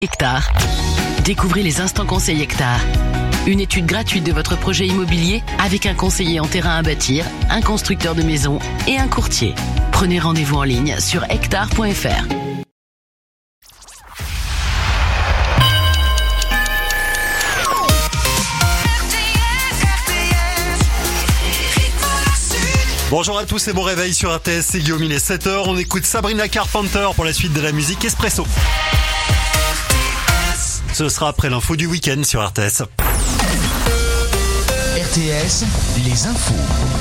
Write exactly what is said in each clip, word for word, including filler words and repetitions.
Hectare. Découvrez les instants conseils Hectare. Une étude gratuite de votre projet immobilier avec un conseiller en terrain à bâtir, un constructeur de maisons et un courtier. Prenez rendez-vous en ligne sur hectare point f r. Bonjour à tous et bon réveil sur R T S, c'est Guillaume, il est sept heures, on écoute Sabrina Carpenter pour la suite de la musique Espresso. Ce sera après l'info du week-end sur R T S. R T S, les infos.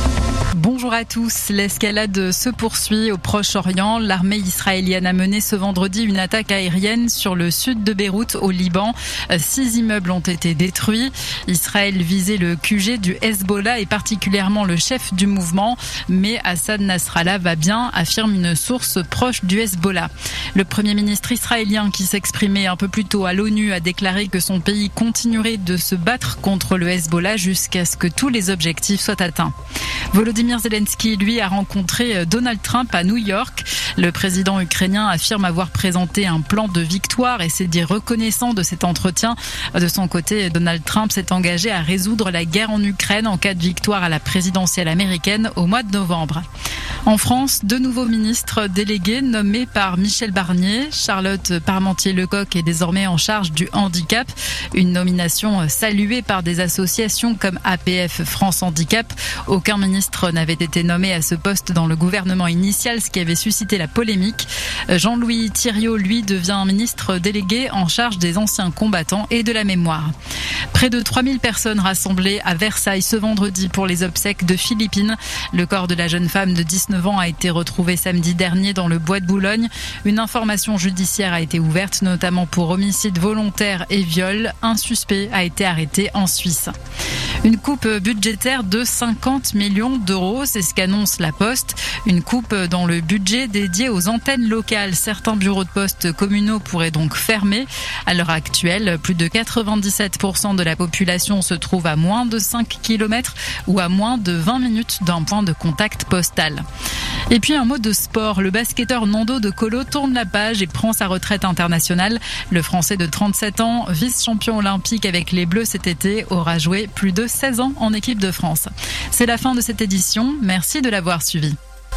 Bonjour à tous. L'escalade se poursuit au Proche-Orient. L'armée israélienne a mené ce vendredi une attaque aérienne sur le sud de Beyrouth, au Liban. Six immeubles ont été détruits. Israël visait le Q G du Hezbollah et particulièrement le chef du mouvement. Mais Hassan Nasrallah va bien, affirme une source proche du Hezbollah. Le Premier ministre israélien, qui s'exprimait un peu plus tôt à l'ONU, a déclaré que son pays continuerait de se battre contre le Hezbollah jusqu'à ce que tous les objectifs soient atteints. Volodymyr Zelensky, lui, a rencontré Donald Trump à New York. Le président ukrainien affirme avoir présenté un plan de victoire et s'est dit reconnaissant de cet entretien. De son côté, Donald Trump s'est engagé à résoudre la guerre en Ukraine en cas de victoire à la présidentielle américaine au mois de novembre. En France, deux nouveaux ministres délégués nommés par Michel Barnier. Charlotte Parmentier-Lecocq est désormais en charge du handicap. Une nomination saluée par des associations comme A P F France Handicap. Aucun ministre n'avait été nommé à ce poste dans le gouvernement initial, ce qui avait suscité la polémique. Jean-Louis Thiriot, lui, devient ministre délégué en charge des anciens combattants et de la mémoire. Près de trois mille personnes rassemblées à Versailles ce vendredi pour les obsèques de Philippine. Le corps de la jeune femme de dix-neuf ans a été retrouvé samedi dernier dans le bois de Boulogne. Une information judiciaire a été ouverte, notamment pour homicide volontaire et viol. Un suspect a été arrêté en Suisse. Une coupe budgétaire de cinquante millions d'euros, c'est ce qu'annonce la Poste. Une coupe dans le budget dédié aux antennes locales. Certains bureaux de poste communaux pourraient donc fermer. À l'heure actuelle, plus de quatre-vingt-dix-sept pour cent de la population se trouve à moins de cinq kilomètres ou à moins de vingt minutes d'un point de contact postal. Et puis un mot de sport. Le basketteur Nando De Colo tourne la page et prend sa retraite internationale. Le Français de trente-sept ans, vice-champion olympique avec les Bleus cet été, aura joué plus de seize ans en équipe de France. C'est la fin de cette édition. Merci de l'avoir suivi.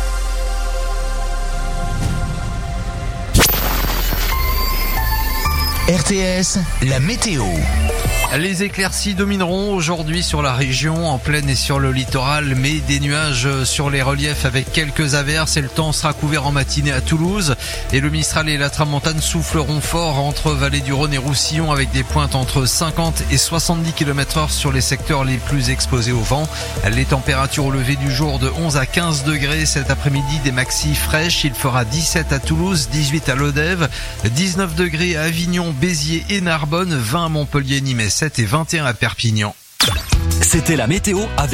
R T S, la météo. Les éclaircies domineront aujourd'hui sur la région, en plaine et sur le littoral, mais des nuages sur les reliefs avec quelques averses et le temps sera couvert en matinée à Toulouse. Et le Mistral et la Tramontane souffleront fort entre Vallée du Rhône et Roussillon avec des pointes entre cinquante et soixante-dix kilomètres heure sur les secteurs les plus exposés au vent. Les températures au lever du jour de onze à quinze degrés cet après-midi, des maxis fraîches. Il fera dix-sept à Toulouse, dix-huit à Lodève, dix-neuf degrés à Avignon, Béziers et Narbonne, vingt à Montpellier, Nîmes et vingt et un à Perpignan. C'était la météo avec